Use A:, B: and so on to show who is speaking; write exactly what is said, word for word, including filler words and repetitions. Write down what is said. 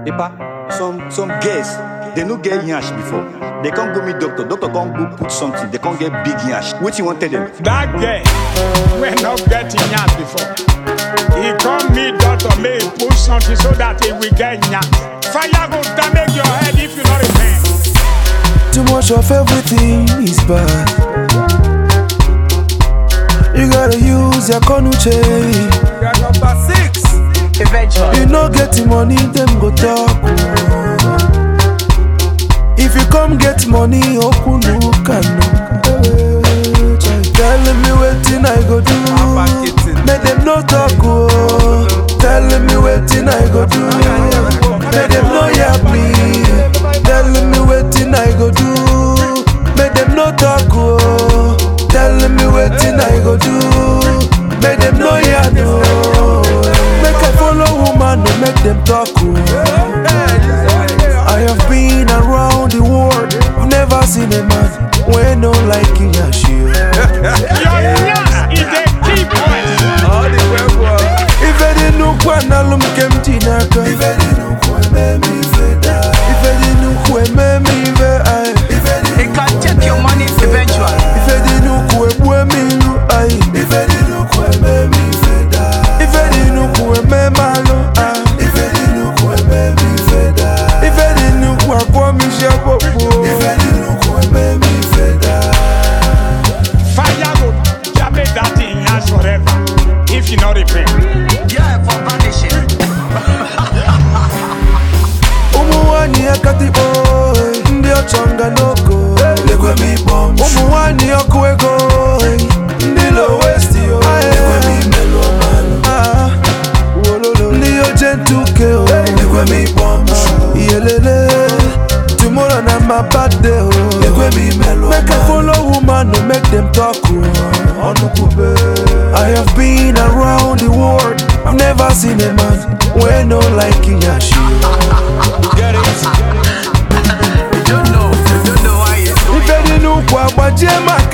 A: Epa, some some girls, they no get yash before. They can't go meet doctor. Doctor can't go put something. They can't get big yash. What you want to tell them?
B: That girl, we're not getting yash before. He come meet doctor, may he put something so that he will get yash. Fire go damage your head if you not repent.
C: Too much of everything is bad. You gotta use your konuche.
D: You're number six. Eventually.
C: You no get the money, them go talk. If you come get money, open look and telling me waiting I go do. Make them no talk. Oh. Telling me waiting I go do. Make them no yap me. Telling me waiting I go do. Make them no talk. Oh. Telling me waiting I go do. Make them no yap no. Make I follow woman and make them talk. Oh. I have been around the world. I've never seen a man when no like in your shoe.
B: Your yash is a key point.
D: All the well.
C: If I didn't know when I look empty, if I didn't know when me feda, if I didn't know when me feda,
D: They can check your money eventually.
C: if I didn't know when me look, if I didn't know when me feda, if I didn't know when me malo, if I didn't know when me feda, if I didn't know when me shapo, if I didn't know when me feda.
B: Fire go damage that thing yash forever if you not repent.
D: Yeah, for vanishing.
C: Umuwani akati boy, ndio chonga noko. Lekwe mi bomb. Umuwani okwego, ndilo westi yo. Lekwe mi melo malo. Ah, wololo. Ndio gentuke o. Lekwe mi bomb. Yelele, tomorrow na my birthday o. Lekwe mi melo. Make I follow woman to make them talk o. Onukube. I have been around the world. I've never seen a man when no like in your shoe.
A: Get it?
D: You don't know. You don't know why it's
C: If I didn't know what, but Jema